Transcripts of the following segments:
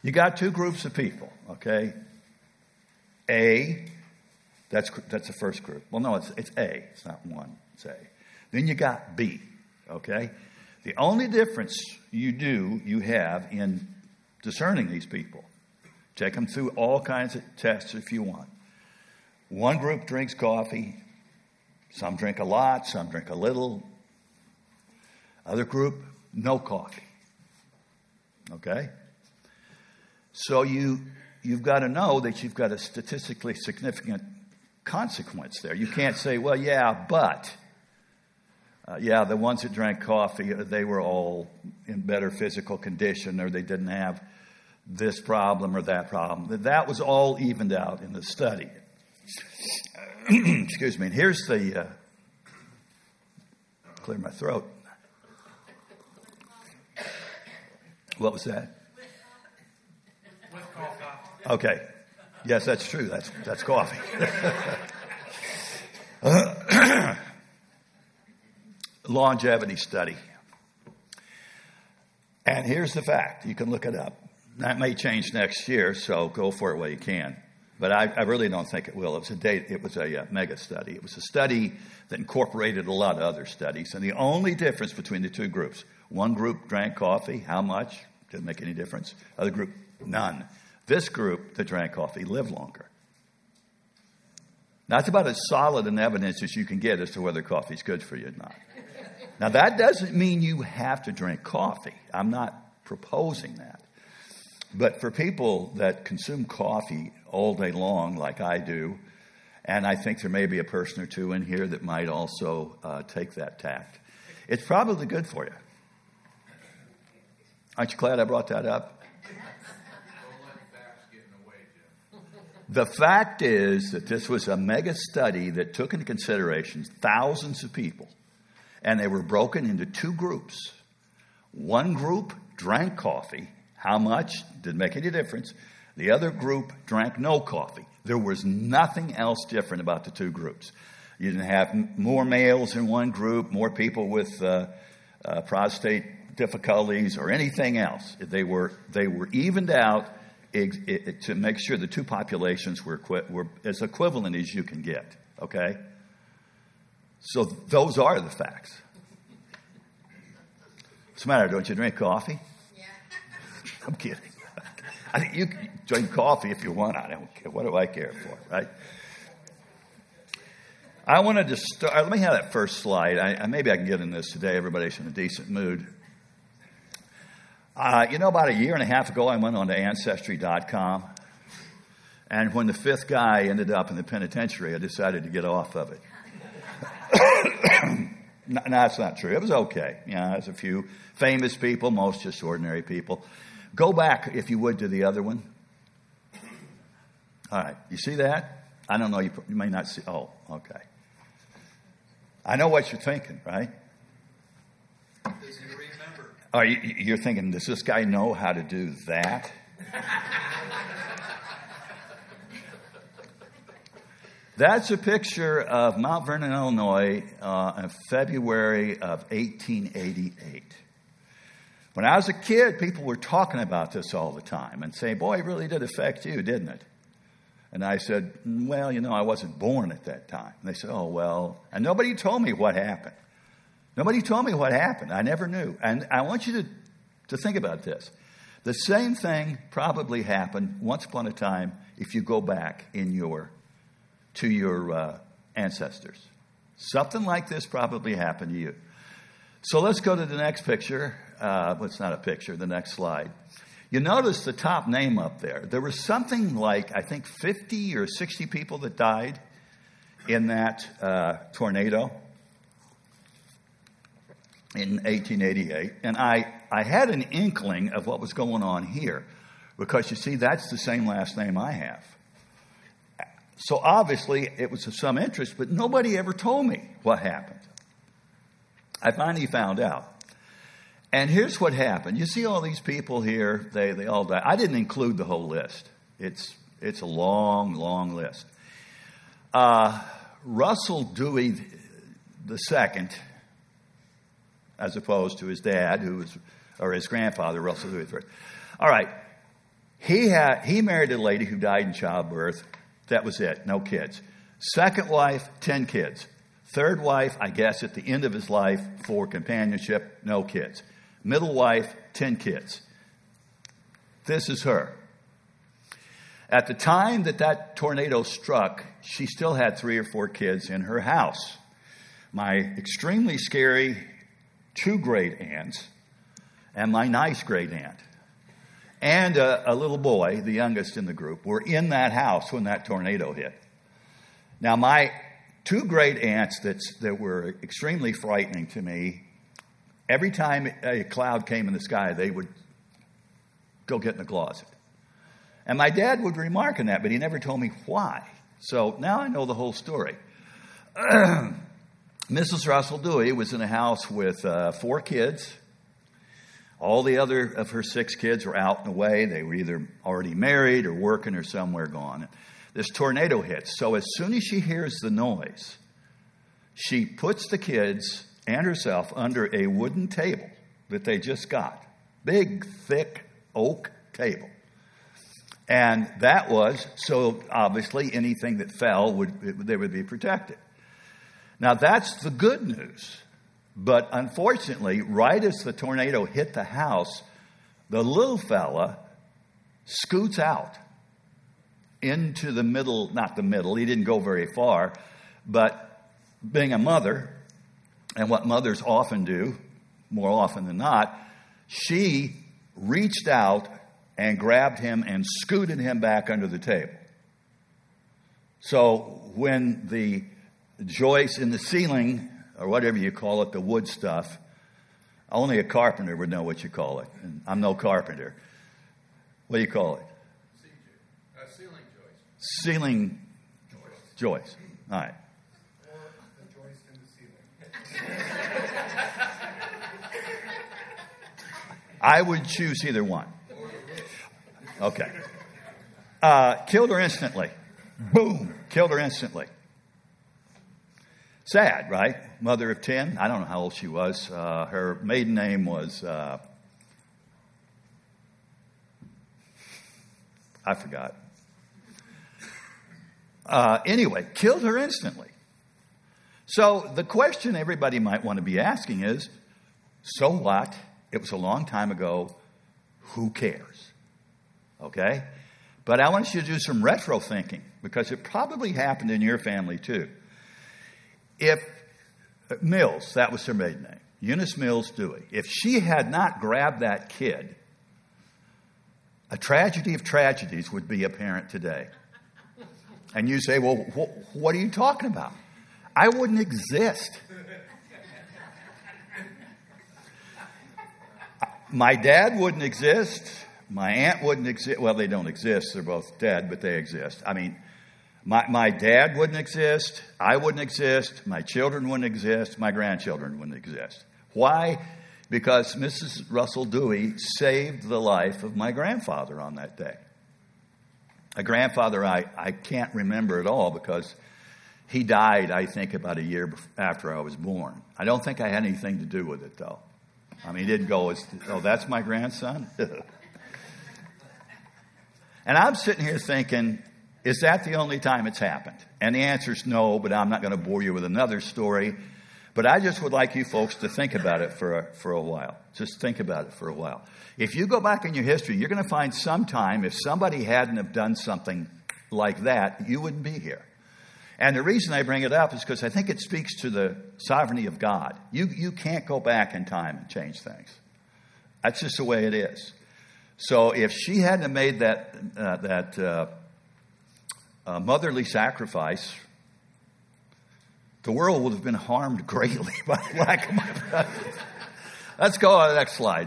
You got two groups of people, okay? A, that's the first group. Well, no, it's A. It's not one. It's A. Then you got B, okay? The only difference you have in discerning these people, take them through all kinds of tests if you want. One group drinks coffee. Some drink a lot. Some drink a little. Other group, no coffee. Okay? So you've got to know that you've got a statistically significant consequence there. You can't say, well, yeah, but... the ones that drank coffee, they were all in better physical condition, or they didn't have this problem or that problem. That was all evened out in the study. Excuse me. And here's the... clear my throat. What was that? With coffee. Okay. Yes, that's true. That's coffee. Longevity study. And here's the fact. You can look it up. That may change next year, so go for it while you can. But I really don't think it will. It was a mega study. It was a study that incorporated a lot of other studies. And the only difference between the two groups, one group drank coffee. How much? Didn't make any difference. Other group, none. This group that drank coffee lived longer. That's about as solid an evidence as you can get as to whether coffee is good for you or not. Now, that doesn't mean you have to drink coffee. I'm not proposing that. But for people that consume coffee all day long, like I do, and I think there may be a person or two in here that might also take that tact, it's probably good for you. Aren't you glad I brought that up? The fact is that this was a mega study that took into consideration thousands of people, and they were broken into two groups. One group drank coffee. How much? Didn't make any difference. The other group drank no coffee. There was nothing else different about the two groups. You didn't have more males in one group, more people with prostate difficulties or anything else. They were evened out to make sure the two populations were as equivalent as you can get. Okay? So those are the facts. What's the matter? Don't you drink coffee? Yeah. I'm kidding. I think you can drink coffee if you want. I don't care. What do I care for, right? I wanted to start. Let me have that first slide. Maybe I can get in this today. Everybody's in a decent mood. About a year and a half ago, I went on to Ancestry.com. And when the fifth guy ended up in the penitentiary, I decided to get off of it. No, that's not true. It was okay. There's a few famous people, most just ordinary people. Go back, if you would, to the other one. All right. You see that? I don't know. You may not see. Oh, okay. I know what you're thinking, right? Does he remember? You're thinking, does this guy know how to do that? That's a picture of Mount Vernon, Illinois, in February of 1888. When I was a kid, people were talking about this all the time and saying, boy, it really did affect you, didn't it? And I said, well, I wasn't born at that time. And they said, oh, well. And nobody told me what happened. Nobody told me what happened. I never knew. And I want you to think about this. The same thing probably happened once upon a time if you go back to your ancestors. Something like this probably happened to you. So let's go to the next picture. It's not a picture, the next slide. You notice the top name up there. There was something like, I think, 50 or 60 people that died in that tornado in 1888. And I had an inkling of what was going on here because, you see, that's the same last name I have. So obviously it was of some interest, but nobody ever told me what happened. I finally found out. And here's what happened. You see all these people here, they all died. I didn't include the whole list. It's a long, long list. Russell Dewey II, as opposed to his dad, or his grandfather, Russell Dewey III. All right. He married a lady who died in childbirth. That was it. No kids. Second wife, 10 kids. Third wife, I guess at the end of his life for companionship, no kids. Middle wife, 10 kids. This is her. At the time that tornado struck, she still had 3 or 4 kids in her house. My extremely scary 2 great aunts and my nice great aunt and a little boy, the youngest in the group, were in that house when that tornado hit. Now, my 2 great aunts that were extremely frightening to me, every time a cloud came in the sky, they would go get in the closet. And my dad would remark on that, but he never told me why. So now I know the whole story. Mrs. Russell Dewey was in a house with 4 kids. All the other of her 6 kids were out and away. They were either already married or working or somewhere gone. This tornado hits. So as soon as she hears the noise, she puts the kids and herself under a wooden table that they just got. Big, thick oak table. And that was, so obviously anything that fell, they would be protected. Now that's the good news. But unfortunately, right as the tornado hit the house, the little fella scoots out into the middle, not the middle, he didn't go very far, but being a mother, and what mothers often do, more often than not, she reached out and grabbed him and scooted him back under the table. So when the joist in the ceiling, or whatever you call it, the wood stuff, only a carpenter would know what you call it. And I'm no carpenter. What do you call it? Ceiling joist. Ceiling joist. All right. Or the joist in the ceiling. I would choose either one. Okay. Killed her instantly. Boom. Killed her instantly. Sad, right? Mother of 10. I don't know how old she was. Her maiden name was, I forgot. Anyway, killed her instantly. So the question everybody might want to be asking is, so what? It was a long time ago. Who cares? Okay? But I want you to do some retro thinking, because it probably happened in your family too. If Mills, that was her maiden name, Eunice Mills Dewey, if she had not grabbed that kid, a tragedy of tragedies would be apparent today. And you say, well, what are you talking about? I wouldn't exist. My dad wouldn't exist. My aunt wouldn't exist. Well, they don't exist. They're both dead, but they exist. I mean, my dad wouldn't exist. I wouldn't exist. My children wouldn't exist. My grandchildren wouldn't exist. Why? Because Mrs. Russell Dewey saved the life of my grandfather on that day. A grandfather I can't remember at all, because he died, I think, about a year after I was born. I don't think I had anything to do with it, though. I mean, he didn't go, oh, that's my grandson? And I'm sitting here thinking, is that the only time it's happened? And the answer is no, but I'm not going to bore you with another story. But I just would like you folks to think about it for a while. Just think about it for a while. If you go back in your history, you're going to find sometime, if somebody hadn't have done something like that, you wouldn't be here. And the reason I bring it up is because I think it speaks to the sovereignty of God. You can't go back in time and change things. That's just the way it is. So if she hadn't made that motherly sacrifice, the world would have been harmed greatly by the lack of my presence. Let's go on to the next slide.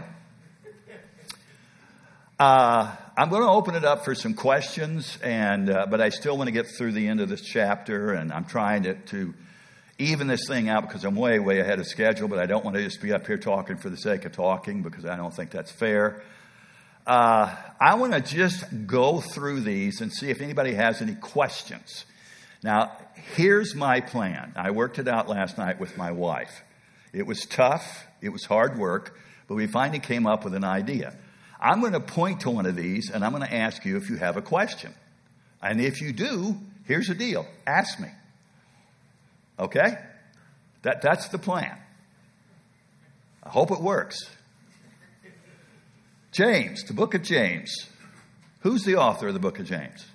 I'm going to open it up for some questions, but I still want to get through the end of this chapter, and I'm trying to even this thing out because I'm way, way ahead of schedule, but I don't want to just be up here talking for the sake of talking, because I don't think that's fair. I want to just go through these and see if anybody has any questions. Now, here's my plan. I worked it out last night with my wife. It was tough. It was hard work, but we finally came up with an idea. I'm going to point to one of these, and I'm going to ask you if you have a question. And if you do, here's the deal. Ask me. Okay? That's the plan. I hope it works. James, the book of James. Who's the author of the book of James?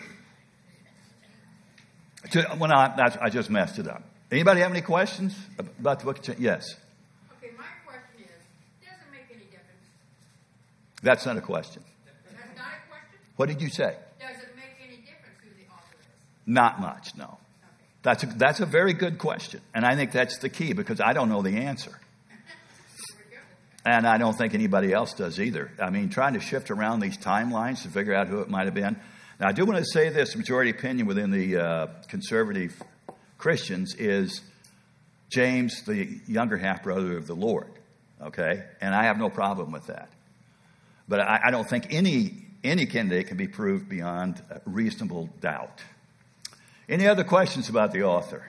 Well, no, I just messed it up. Anybody have any questions about the book of James? Yes. Okay, my question is, does it make any difference? That's not a question. That's not a question? What did you say? Does it make any difference who the author is? Not much, no. Okay. That's a very good question. And I think that's the key because I don't know the answer. And I don't think anybody else does either. I mean, trying to shift around these timelines to figure out who it might have been. Now, I do want to say this, majority opinion within the conservative Christians is James, the younger half-brother of the Lord, okay? And I have no problem with that. But I don't think any candidate can be proved beyond reasonable doubt. Any other questions about the author?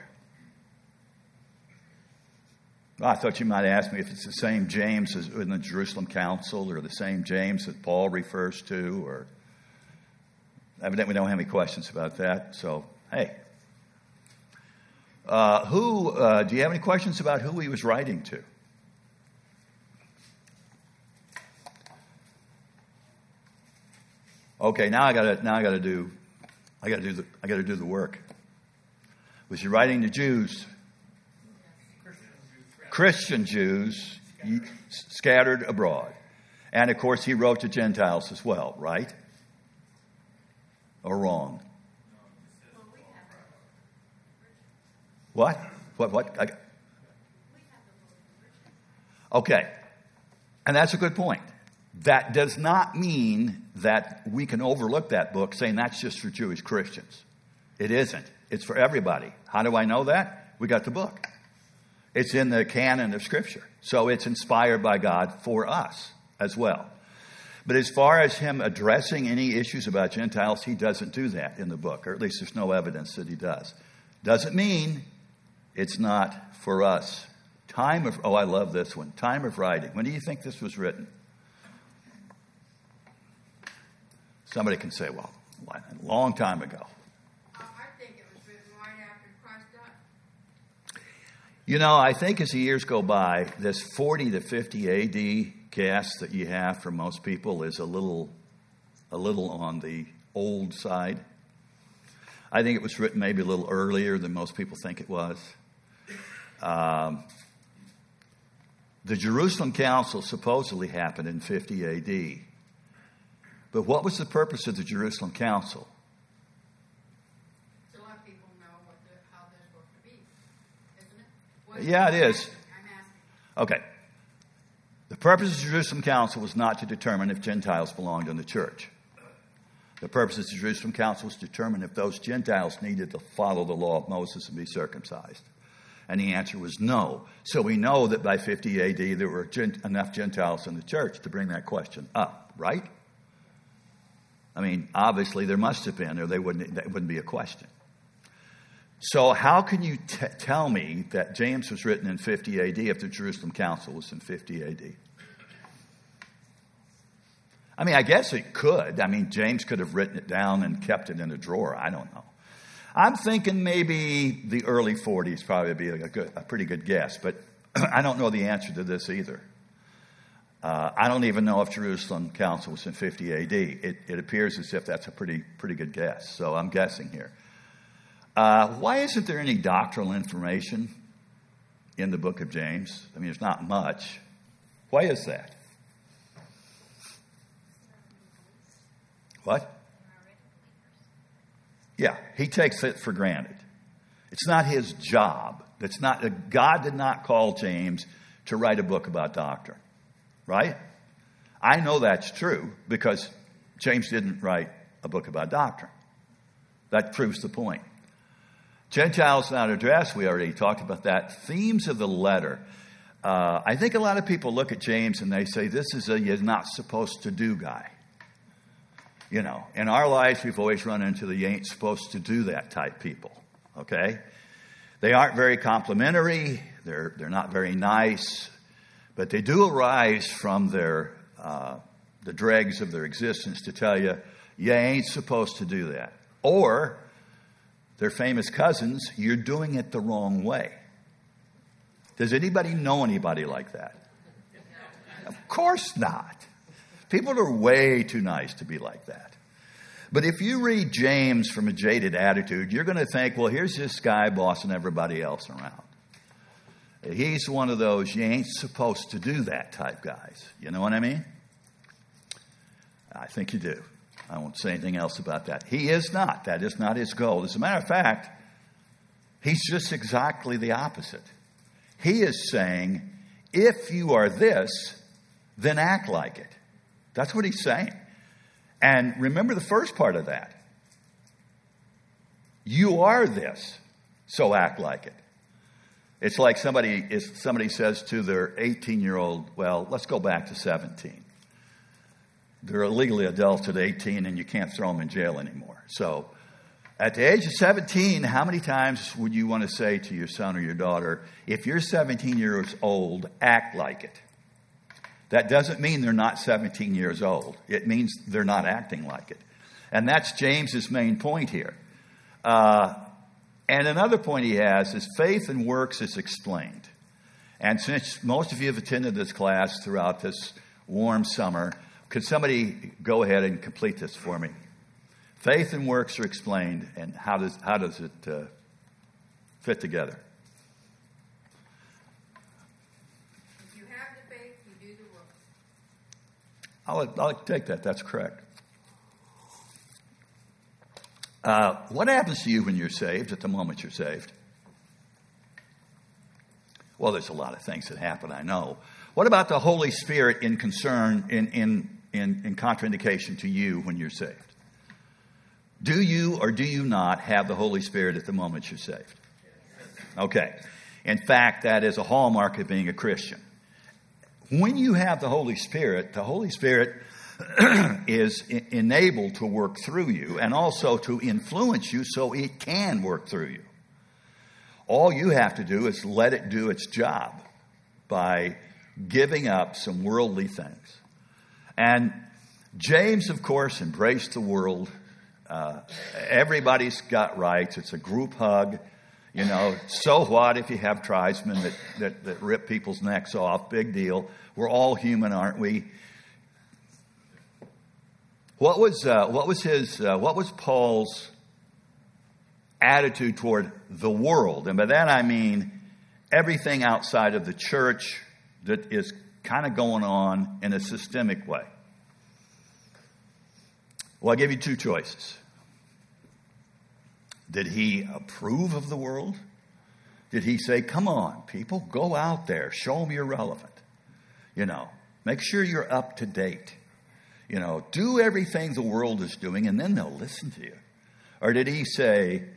Well, I thought you might ask me if it's the same James as in the Jerusalem Council or the same James that Paul refers to, or evidently we don't have any questions about that. So, hey. Do you have any questions about who he was writing to? Okay, now I gotta do the work. Was he writing to Jews? Christian Jews scattered abroad. And of course, he wrote to Gentiles as well, right? Or wrong? What? Okay. And that's a good point. That does not mean that we can overlook that book saying that's just for Jewish Christians. It isn't. It's for everybody. How do I know that? We got the book. It's in the canon of Scripture. So it's inspired by God for us as well. But as far as him addressing any issues about Gentiles, he doesn't do that in the book, or at least there's no evidence that he does. Doesn't mean it's not for us. I love this one. Time of writing. When do you think this was written? Somebody can say, well, a long time ago. I think it was written right after Christ died. You know, I think as the years go by, this 40 to 50 A.D. guess that you have for most people is a little on the old side. I think it was written maybe a little earlier than most people think it was. The Jerusalem Council supposedly happened in 50 A.D. But what was the purpose of the Jerusalem Council? To let people know how they're supposed to be, isn't it? Yeah, it is. I'm asking. Okay. The purpose of the Jerusalem Council was not to determine if Gentiles belonged in the church. The purpose of the Jerusalem Council was to determine if those Gentiles needed to follow the law of Moses and be circumcised. And the answer was no. So we know that by 50 A.D. there were enough Gentiles in the church to bring that question up, right? I mean, obviously there must have been, or that wouldn't be a question. So how can you tell me that James was written in 50 A.D. if the Jerusalem Council was in 50 A.D.? I mean, I guess it could. I mean, James could have written it down and kept it in a drawer. I don't know. I'm thinking maybe the early 40s probably be a pretty good guess, but I don't know the answer to this either. I don't even know if Jerusalem Council was in 50 A.D. It appears as if that's a pretty good guess, so I'm guessing here. Why isn't there any doctrinal information in the book of James? I mean, there's not much. Why is that? What? Yeah, he takes it for granted. It's not his job. God did not call James to write a book about doctrine, right? I know that's true because James didn't write a book about doctrine. That proves the point. Gentiles not addressed, we already talked about that. Themes of the letter. I think a lot of people look at James and they say, this is a you're not supposed to do guy. You know, in our lives, we've always run into the you ain't supposed to do that type people, okay? They aren't very complimentary. They're not very nice. But they do arise from their the dregs of their existence to tell you, you ain't supposed to do that. Or their famous cousins, you're doing it the wrong way. Does anybody know anybody like that? Of course not. People are way too nice to be like that. But if you read James from a jaded attitude, you're going to think, well, here's this guy bossing everybody else around. He's one of those you ain't supposed to do that type guys. You know what I mean? I think you do. I won't say anything else about that. He is not. That is not his goal. As a matter of fact, he's just exactly the opposite. He is saying, if you are this, then act like it. That's what he's saying. And remember the first part of that. You are this, so act like it. It's like somebody says to their 18-year-old, well, let's go back to 17. They're legally adults at 18 and you can't throw them in jail anymore. So at the age of 17, how many times would you want to say to your son or your daughter, if you're 17 years old, act like it? That doesn't mean they're not 17 years old. It means they're not acting like it. And that's James's main point here. And another point he has is faith and works is explained. And since most of you have attended this class throughout this warm summer, could somebody go ahead and complete this for me? Faith and works are explained, and how does it fit together? If you have the faith, you do the work. I'll take that. That's correct. What happens to you when you're saved, at the moment you're saved? Well, there's a lot of things that happen, I know. What about the Holy Spirit in contraindication to you when you're saved? Do you or do you not have the Holy Spirit at the moment you're saved? Okay. In fact, that is a hallmark of being a Christian. When you have the Holy Spirit is enabled to work through you and also to influence you so it can work through you. All you have to do is let it do its job by giving up some worldly things. And James, of course, embraced the world. Everybody's got rights. It's a group hug. You know, so what if you have tribesmen that rip people's necks off? Big deal. We're all human, aren't we? What was Paul's attitude toward the world? And by that I mean everything outside of the church that is kind of going on in a systemic way. Well, I'll give you two choices. Did he approve of the world? Did he say, come on, people, go out there, show them you're relevant. You know, make sure you're up to date. You know, do everything the world is doing and then they'll listen to you. Or did he say,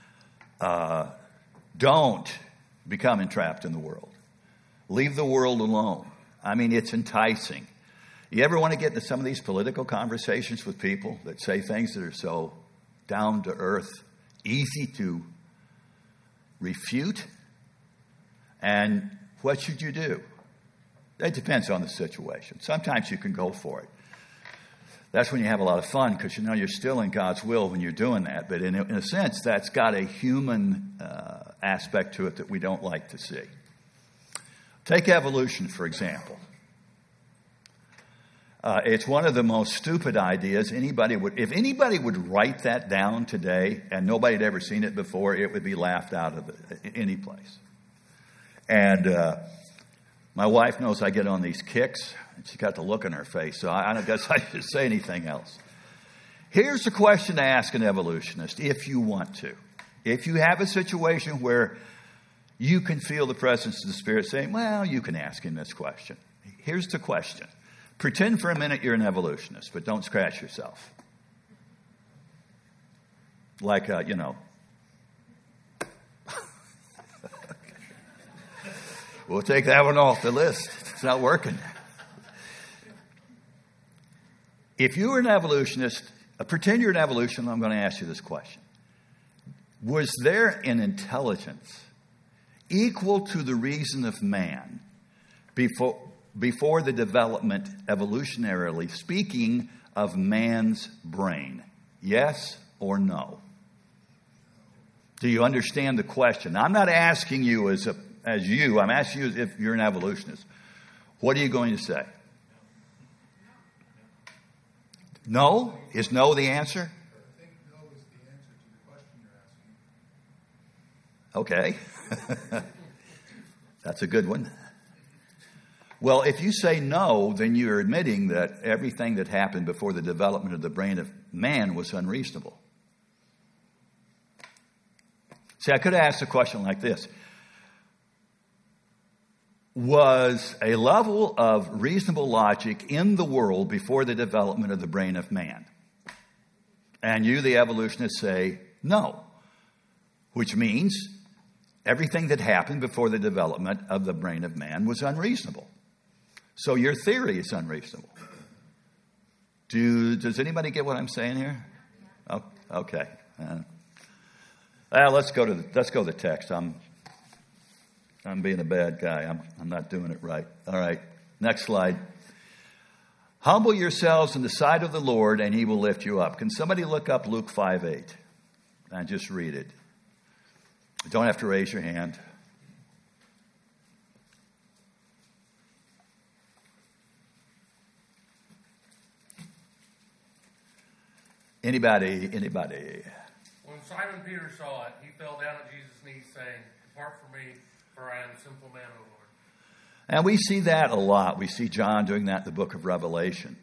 don't become entrapped in the world. Leave the world alone. I mean, it's enticing. You ever want to get into some of these political conversations with people that say things that are so down to earth, easy to refute? And what should you do? It depends on the situation. Sometimes you can go for it. That's when you have a lot of fun because you know you're still in God's will when you're doing that. But in a sense, that's got a human aspect to it that we don't like to see. Take evolution, for example. It's one of the most stupid ideas if anybody would write that down today and nobody had ever seen it before, it would be laughed out of any place. And my wife knows I get on these kicks, and she's got the look in her face, so I don't guess I should say anything else. Here's the question to ask an evolutionist, if you want to. If you have a situation where you can feel the presence of the Spirit saying, well, you can ask him this question. Here's the question. Pretend for a minute you're an evolutionist, but don't scratch yourself. Like, We'll take that one off the list. It's not working. If you were an evolutionist, pretend you're an evolutionist, I'm going to ask you this question. Was there an intelligence equal to the reason of man before the development, evolutionarily speaking, of man's brain? Yes or no? Do you understand the question? I'm not asking you as you. I'm asking you as if you're an evolutionist. What are you going to say? No? Is no the answer? I think no is the answer to the question you're asking. Okay. That's a good one. Well, if you say no, then you're admitting that everything that happened before the development of the brain of man was unreasonable. See, I could ask a question like this. Was a level of reasonable logic in the world before the development of the brain of man? And you, the evolutionist, say no, which means everything that happened before the development of the brain of man was unreasonable. So your theory is unreasonable. Does anybody get what I'm saying here? Oh, okay. Let's go to the text. I'm being a bad guy. I'm not doing it right. All right. Next slide. Humble yourselves in the sight of the Lord, and He will lift you up. Can somebody look up Luke 5:8 and just read it? You don't have to raise your hand. Anybody? When Simon Peter saw it, he fell down at Jesus' knees, saying, "Depart from me, for I am a sinful man, O Lord." And we see that a lot. We see John doing that in the book of Revelation.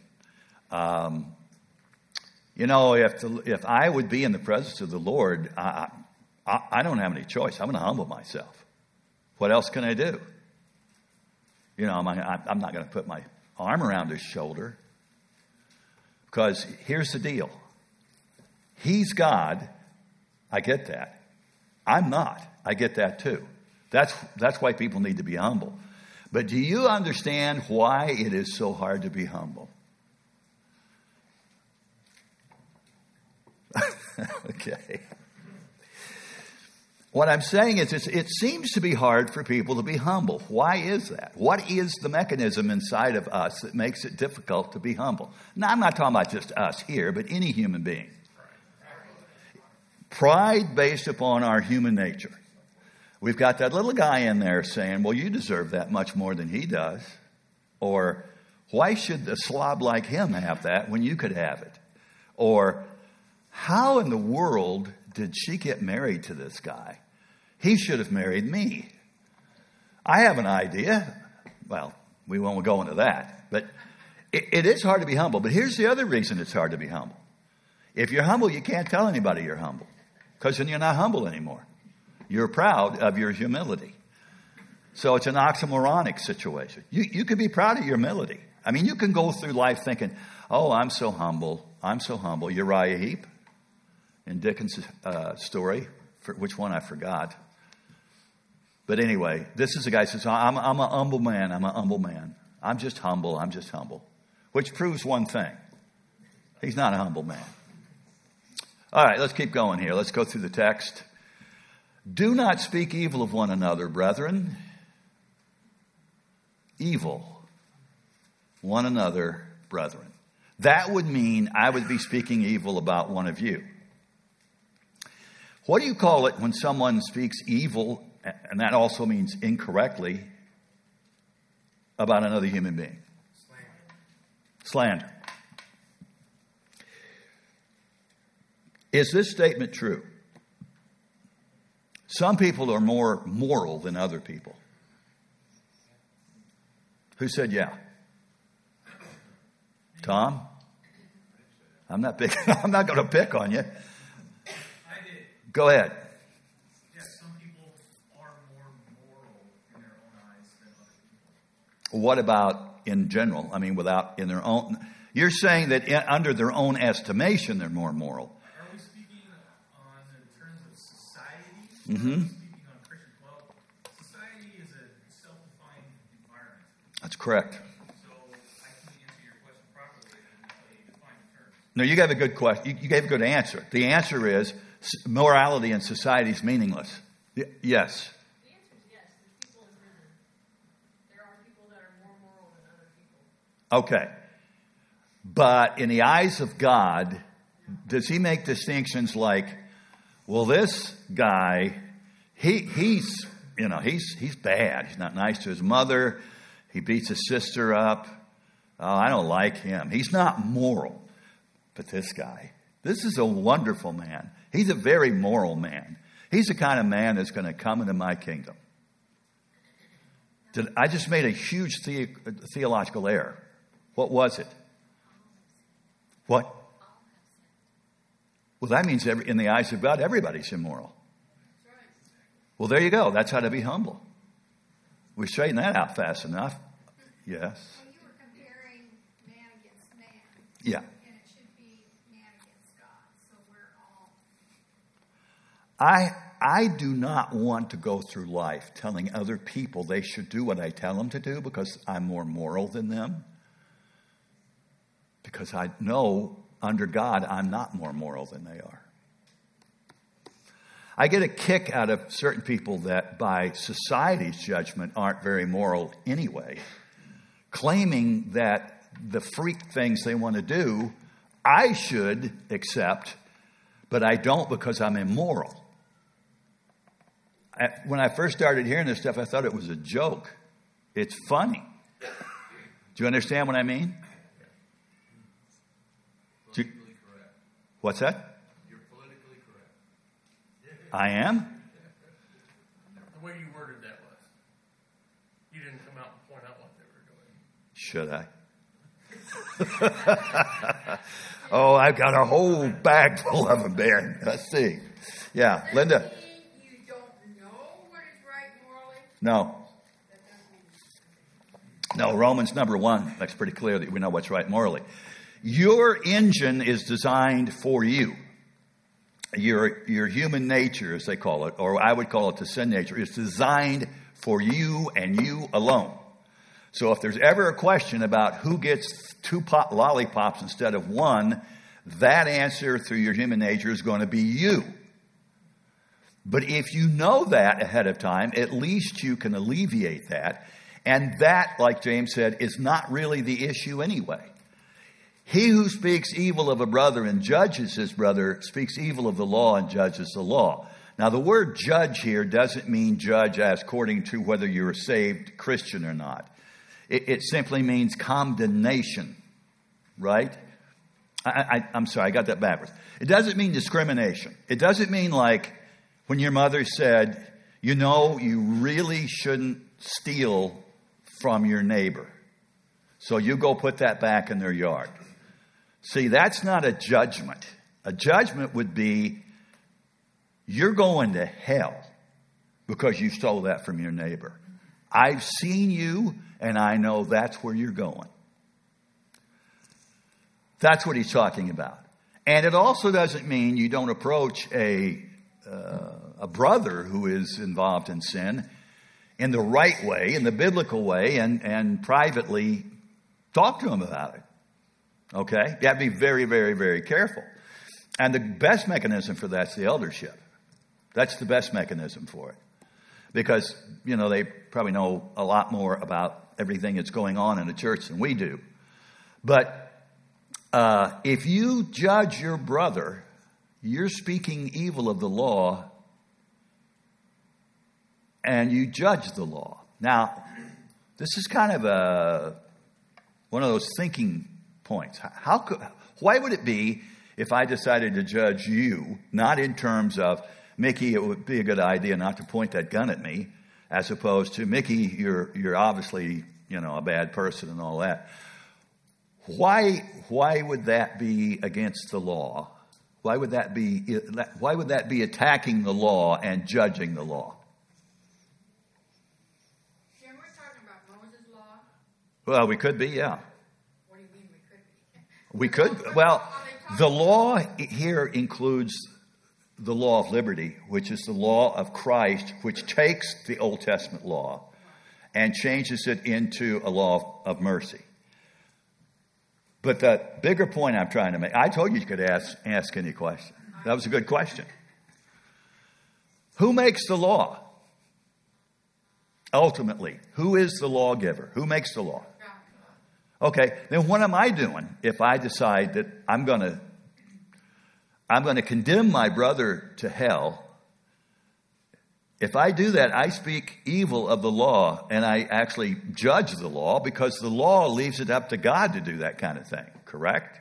If I would be in the presence of the Lord, I don't have any choice. I'm going to humble myself. What else can I do? I'm not going to put my arm around His shoulder. Because here's the deal. He's God. I get that. I'm not. I get that too. That's why people need to be humble. But do you understand why it is so hard to be humble? Okay. What I'm saying is it seems to be hard for people to be humble. Why is that? What is the mechanism inside of us that makes it difficult to be humble? Now, I'm not talking about just us here, but any human being. Pride based upon our human nature. We've got that little guy in there saying, well, you deserve that much more than he does. Or, why should a slob like him have that when you could have it? Or, how in the world did she get married to this guy? He should have married me. I have an idea. Well, we won't go into that. But it is hard to be humble. But here's the other reason it's hard to be humble. If you're humble, you can't tell anybody you're humble. Because then you're not humble anymore. You're proud of your humility. So it's an oxymoronic situation. You can be proud of your humility. I mean, you can go through life thinking, oh, I'm so humble. I'm so humble. Uriah Heep in Dickens' story, which one I forgot. But anyway, this is a guy who says, I'm a humble man. I'm a humble man. I'm just humble. I'm just humble. Which proves one thing. He's not a humble man. All right, let's keep going here. Let's go through the text. Do not speak evil of one another, brethren. Evil. One another, brethren. That would mean I would be speaking evil about one of you. What do you call it when someone speaks evil, and that also means incorrectly, about another human being? Slander. Is this statement true? Some people are more moral than other people. Who said yeah? Tom? I'm not going to pick on you. I did. Go ahead. Yes, some people are more moral in their own eyes than other people. What about in general? I mean, in their own. You're saying that under their own estimation, they're more moral. Are we speaking in terms of society? Mm-hmm. Are we speaking on Christian? Well, society is a self-defined environment. That's correct. So I can answer your question properly in a defined terms. No, you gave a good question. You gave a good answer. The answer is morality in society is meaningless. Yes. The answer is yes. There's people in prison. There are people that are more moral than Okay. But in the eyes of God, does he make distinctions like, well, this guy, he's bad. He's not nice to his mother. He beats his sister up. Oh, I don't like him. He's not moral. But this guy, this is a wonderful man. He's a very moral man. He's the kind of man that's going to come into my kingdom. I just made a huge theological error. What was it? What? Well, that means in the eyes of God, everybody's immoral. Well, there you go. That's how to be humble. We straighten that out fast enough. Yes. Well, you were comparing man against man. Yeah. And it should be man against God. So we're all. I do not want to go through life telling other people they should do what I tell them to do because I'm more moral than them. Because I know under God I'm not more moral than they are. I get a kick out of certain people that by society's judgment aren't very moral anyway, claiming that the freak things they want to do, I should accept, but I don't because I'm immoral. When I first started hearing this stuff, I thought it was a joke. It's funny. Do you understand what I mean? Politically correct. What's that? You're politically correct. I am? The way you worded that was. You didn't come out and point out what they were doing. Should I? Oh, I've got a whole bag full of them, Ben. Let's see. Yeah, Linda. Does that mean you don't know what is right morally? No. That doesn't mean. No, Romans number 1 makes pretty clear that we know what's right morally. Your engine is designed for you. Your human nature, as they call it, or I would call it the sin nature, is designed for you and you alone. So if there's ever a question about who gets 2 lollipops instead of 1, that answer through your human nature is going to be you. But if you know that ahead of time, at least you can alleviate that. And that, like James said, is not really the issue anyway. He who speaks evil of a brother and judges his brother speaks evil of the law and judges the law. Now, the word judge here doesn't mean judge as according to whether you're a saved Christian or not. It simply means condemnation, right? I'm sorry, I got that backwards. It doesn't mean discrimination. It doesn't mean like when your mother said, you know, you really shouldn't steal from your neighbor. So you go put that back in their yard. See, that's not a judgment. A judgment would be, you're going to hell because you stole that from your neighbor. I've seen you, and I know that's where you're going. That's what he's talking about. And it also doesn't mean you don't approach a brother who is involved in sin in the right way, in the biblical way, and privately talk to him about it. Okay? You have to be very, very, very careful. And the best mechanism for that's the eldership. That's the best mechanism for it. Because, you know, they probably know a lot more about everything that's going on in the church than we do. But if you judge your brother, you're speaking evil of the law, and you judge the law. Now, this is kind of one of those thinking points. Why would it be if I decided to judge you, not in terms of, Mickey, it would be a good idea not to point that gun at me, as opposed to, Mickey, you're obviously, you know, a bad person and all that. Why would that be against the law? Why would that be attacking the law and judging the law? Jim, we're talking about Moses' law. Well, we could be, yeah. What do you mean we could be? We could. Well, the law here includes the law of liberty, which is the law of Christ, which takes the Old Testament law and changes it into a law of mercy. But the bigger point I'm trying to make, I told you could ask any question. That was a good question. Who makes the law? Ultimately, who is the lawgiver? Who makes the law? Okay, then what am I doing if I decide that I'm going to condemn my brother to hell? If I do that, I speak evil of the law, and I actually judge the law, because the law leaves it up to God to do that kind of thing, correct?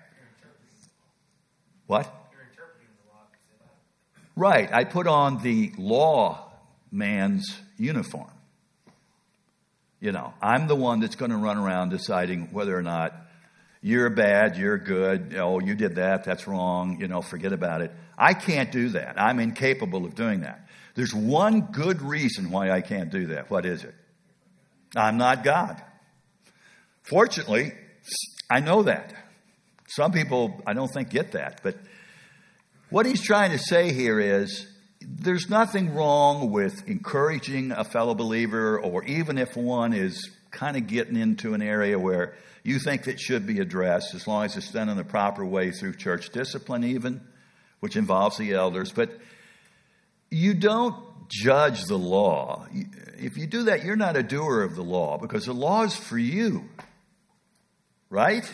What? You're interpreting the law. Right, I put on the law man's uniform. You know, I'm the one that's going to run around deciding whether or not you're bad, you're good, oh, you did that, that's wrong, forget about it. I can't do that. I'm incapable of doing that. There's one good reason why I can't do that. What is it? I'm not God. Fortunately, I know that. Some people, I don't think, get that. But what he's trying to say here is there's nothing wrong with encouraging a fellow believer, or even if one is kind of getting into an area where you think that should be addressed, as long as it's done in the proper way through church discipline even, which involves the elders. But you don't judge the law. If you do that, you're not a doer of the law, because the law is for you. Right?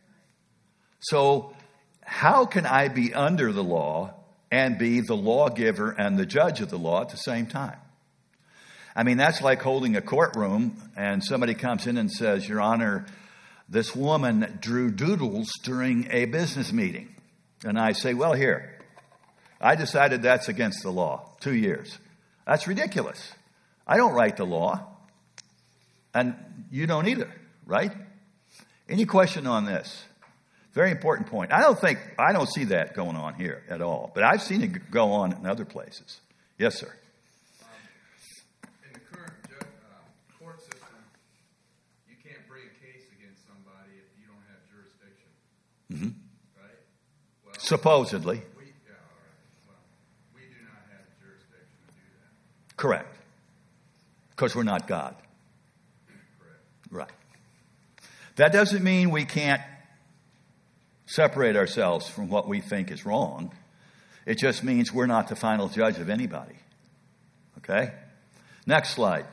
So how can I be under the law and be the lawgiver and the judge of the law at the same time? I mean, that's like holding a courtroom and somebody comes in and says, Your Honor, this woman drew doodles during a business meeting. And I say, well, here, I decided that's against the law. 2 years. That's ridiculous. I don't write the law. And you don't either, right? Any question on this? Very important point. I don't see that going on here at all. But I've seen it go on in other places. Yes, sir. In the current court system, you can't bring a case against somebody if you don't have jurisdiction. Mm-hmm. Right? Well, supposedly. all right. Well, we do not have jurisdiction to do that. Correct. Because we're not God. Correct. Right. That doesn't mean we can't separate ourselves from what we think is wrong. It just means we're not the final judge of anybody. Okay? Next slide.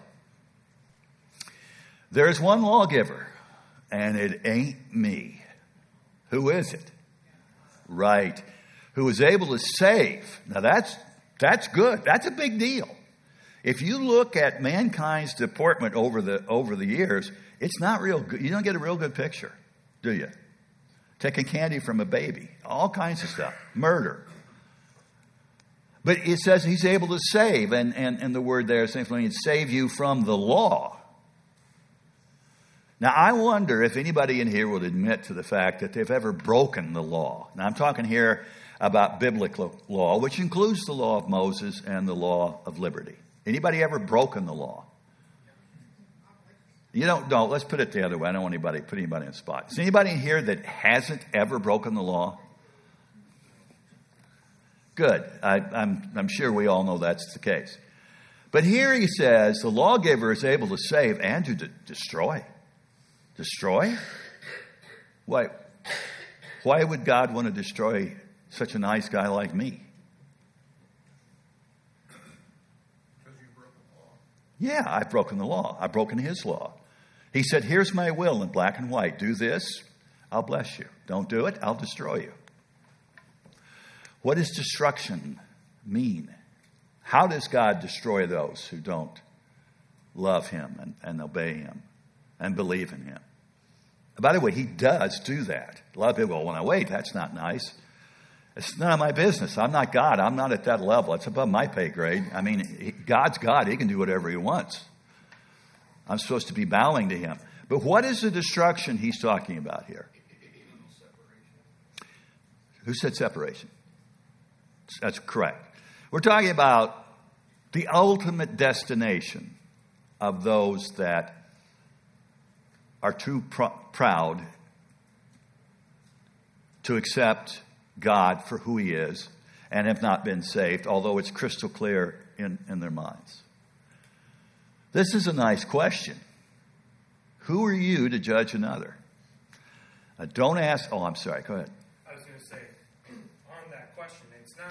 There's one lawgiver, and it ain't me. Who is it? Right. Who is able to save. Now that's good. That's a big deal. If you look at mankind's deportment over the years, it's not real good. You don't get a real good picture, do you? Taking candy from a baby, all kinds of stuff, murder. But it says he's able to save, and the word there simply means save you from the law. Now, I wonder if anybody in here would admit to the fact that they've ever broken the law. Now, I'm talking here about biblical law, which includes the law of Moses and the law of liberty. Anybody ever broken the law? You don't. No, let's put it the other way. I don't want anybody put anybody on the spot. Is anybody in here that hasn't ever broken the law? Good. I'm sure we all know that's the case. But here he says the lawgiver is able to save and to destroy. Destroy? Why would God want to destroy such a nice guy like me? Because you broke the law. Yeah, I've broken the law. I've broken his law. He said, here's my will in black and white. Do this, I'll bless you. Don't do it, I'll destroy you. What does destruction mean? How does God destroy those who don't love him and obey him and believe in him? By the way, he does do that. A lot of people go, well, now wait, that's not nice. It's none of my business. I'm not God. I'm not at that level. It's above my pay grade. I mean, God's God. He can do whatever he wants. I'm supposed to be bowing to him. But what is the destruction he's talking about here? Who said separation? That's correct. We're talking about the ultimate destination of those that are too proud to accept God for who he is and have not been saved, although it's crystal clear in their minds. This is a nice question. Who are you to judge another? Don't ask. Oh, I'm sorry. Go ahead. I was going to say, on that question,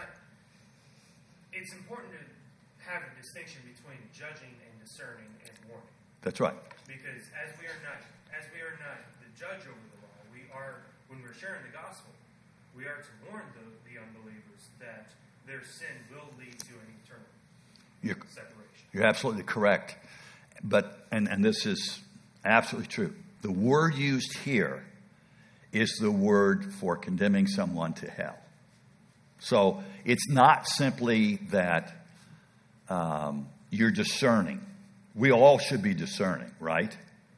it's important to have a distinction between judging and discerning and warning. That's right. Because as we are not the judge over the law. We are, when we're sharing the gospel, we are to warn the unbelievers that their sin will lead to an eternal separation. You're absolutely correct. But, and this is absolutely true. The word used here is the word for condemning someone to hell. So it's not simply that you're discerning. We all should be discerning, right?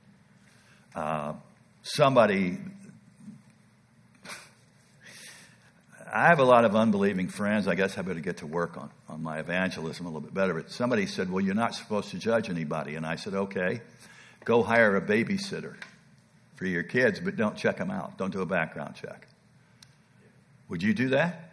I have a lot of unbelieving friends. I guess I better get to work on my evangelism a little bit better. But somebody said, well, you're not supposed to judge anybody. And I said, okay, go hire a babysitter for your kids, but don't check them out. Don't do a background check. Would you do that?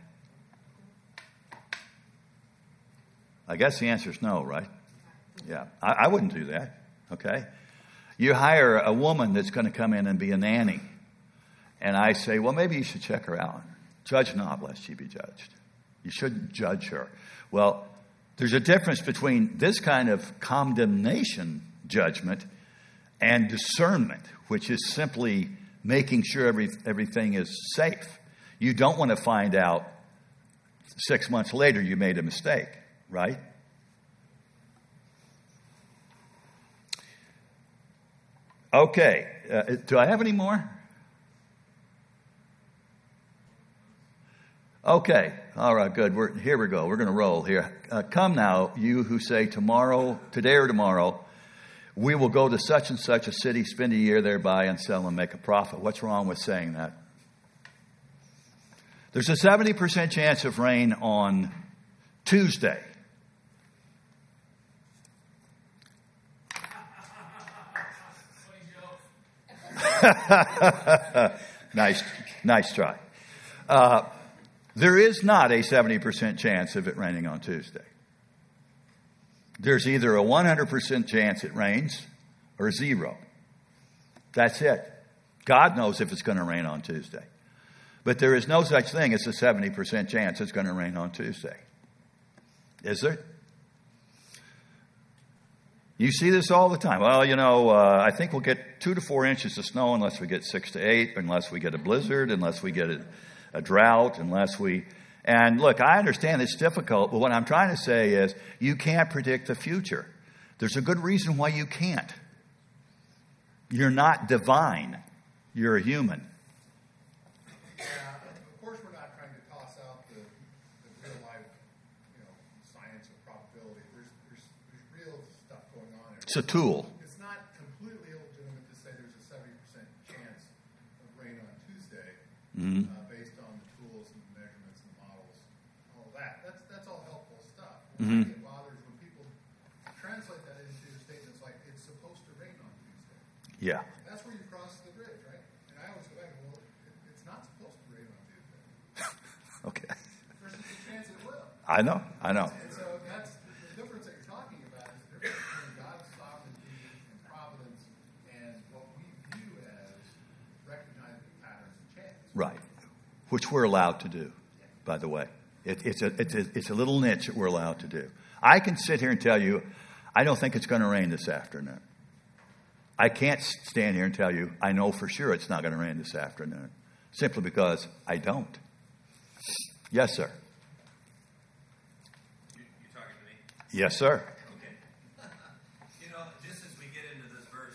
I guess the answer is no, right? Yeah, I wouldn't do that, okay? You hire a woman that's going to come in and be a nanny. And I say, well, maybe you should check her out. Judge not, lest she be judged. You shouldn't judge her. Well, there's a difference between this kind of condemnation judgment and discernment, which is simply making sure everything is safe. You don't want to find out 6 months later you made a mistake, right? Okay. Do I have any more? Okay. All right, good. Here we go. We're going to roll here. Come now, you who say today or tomorrow, we will go to such and such a city, spend a year there, buy and sell and make a profit. What's wrong with saying that? There's a 70% chance of rain on Tuesday. Nice try. There is not a 70% chance of it raining on Tuesday. There's either a 100% chance it rains or 0. That's it. God knows if it's going to rain on Tuesday. But there is no such thing as a 70% chance it's going to rain on Tuesday. Is there? You see this all the time. Well, I think we'll get 2 to 4 inches of snow unless we get 6 to 8, unless we get a blizzard, unless we get a drought, and look, I understand it's difficult, but what I'm trying to say is you can't predict the future. There's a good reason why you can't. You're not divine. You're a human. Of course, we're not trying to toss out the real life, science of probability. There's real stuff going on here. It's a tool. It's not completely illegitimate to say there's a 70% chance of rain on Tuesday, based on the tools and the measurements and the models, all of that. That's all helpful stuff. What it bothers when people translate that into statements like it's supposed to rain on Tuesday. Yeah. That's where you cross the bridge, right? And I always go back, well, it's not supposed to rain on Tuesday. Okay. Versus the chance it will. I know. And so that's the difference that you're talking about is the difference between God's sovereignty and providence and what we view as recognizing patterns and chance. Right. Which we're allowed to do, by the way. It's a little niche that we're allowed to do. I can sit here and tell you, I don't think it's going to rain this afternoon. I can't stand here and tell you, I know for sure it's not going to rain this afternoon. Simply because I don't. Yes, sir. You talking to me? Yes, sir. Okay. Just as we get into this verse,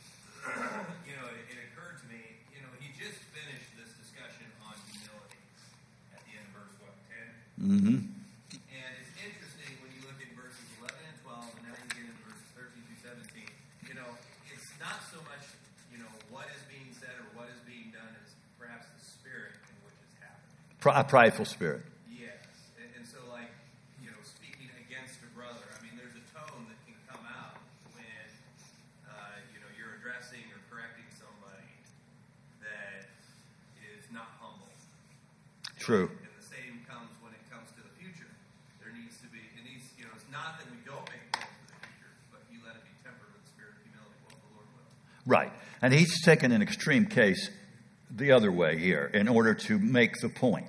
it occurred to me, he just finished this discussion on humility at the end of verse 10? Mm-hmm. And it's interesting when you look at verses 11 and 12, and now you get into verses 13 through 17. It's not so much, what is being said or what is being done as perhaps the spirit in which it's happening. A prideful spirit. Yes. And so, speaking against a brother, there's a tone that can come out when, you're addressing or correcting somebody that is not humble. True. And the same comes when it comes to the future. There needs to be, it's not that we don't make plans for the future, but you let it be tempered with the spirit of humility, what the Lord will. Right. And he's taken an extreme case the other way here in order to make the point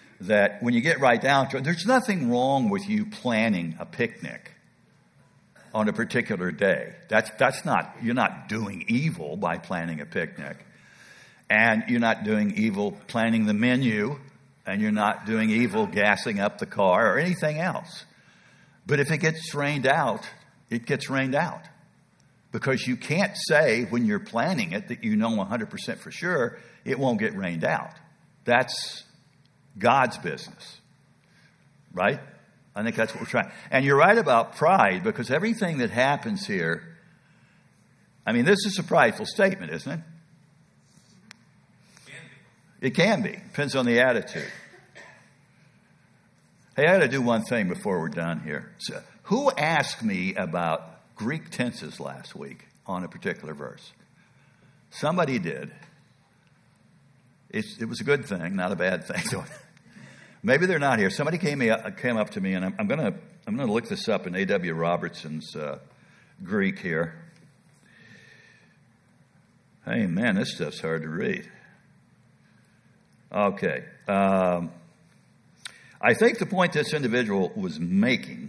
that when you get right down to it, there's nothing wrong with you planning a picnic on a particular day. That's not, you're not doing evil by planning a picnic. And you're not doing evil planning the menu. And you're not doing evil gassing up the car or anything else. But if it gets rained out, it gets rained out. Because you can't say when you're planning it that you know 100% for sure it won't get rained out. That's God's business. Right? I think that's what we're trying. And you're right about pride, because everything that happens here, I mean, this is a prideful statement, isn't it? It can be. Depends on the attitude. Hey, I got to do one thing before we're done here. So, who asked me about Greek tenses last week on a particular verse? Somebody did. It was a good thing, not a bad thing. Maybe they're not here. Somebody came up to me, and I'm going to look this up in A.W. Robertson's Greek here. Hey, man, this stuff's hard to read. Okay. I think the point this individual was making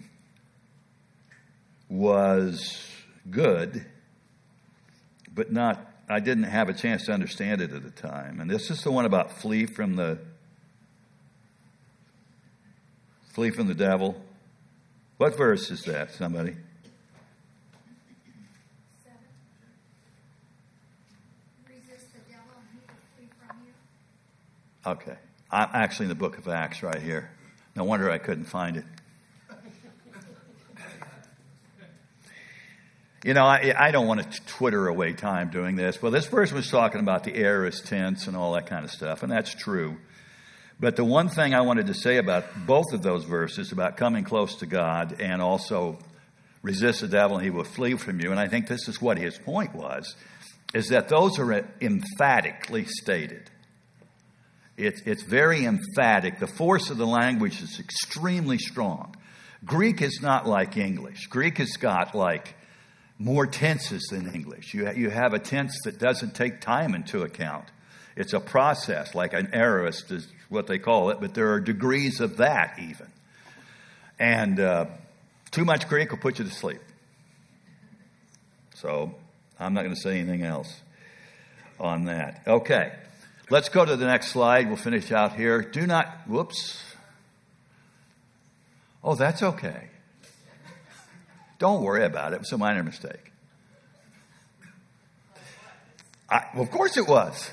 was good, but I didn't have a chance to understand it at the time. And this is the one about flee from the devil. What verse is that, somebody? 7. Resist the devil and he will flee from you. Okay. I'm actually in the book of Acts right here. No wonder I couldn't find it. You know, I don't want to twitter away time doing this. Well, this person was talking about the aorist tense and all that kind of stuff, and that's true. But the one thing I wanted to say about both of those verses, about coming close to God and also resist the devil and he will flee from you, and I think this is what his point was, is that those are emphatically stated. It's very emphatic. The force of the language is extremely strong. Greek is not like English. Greek has got like more tenses than English. You have a tense that doesn't take time into account. It's a process, like an aorist is what they call it, but there are degrees of that even. And too much Greek will put you to sleep. So I'm not going to say anything else on that. Okay. Let's go to the next slide. We'll finish out here. Do not, whoops. Oh, that's okay. Don't worry about it. It was a minor mistake. Well, of course it was.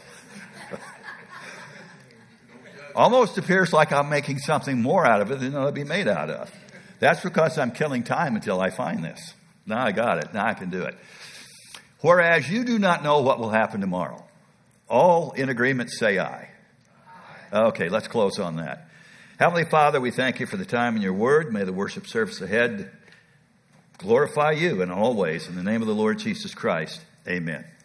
Almost appears like I'm making something more out of it than it'll be made out of. That's because I'm killing time until I find this. Now I got it. Now I can do it. Whereas you do not know what will happen tomorrow. All in agreement say aye. Okay, let's close on that. Heavenly Father, we thank you for the time in your word. May the worship service ahead glorify you in all ways. In the name of the Lord Jesus Christ, amen.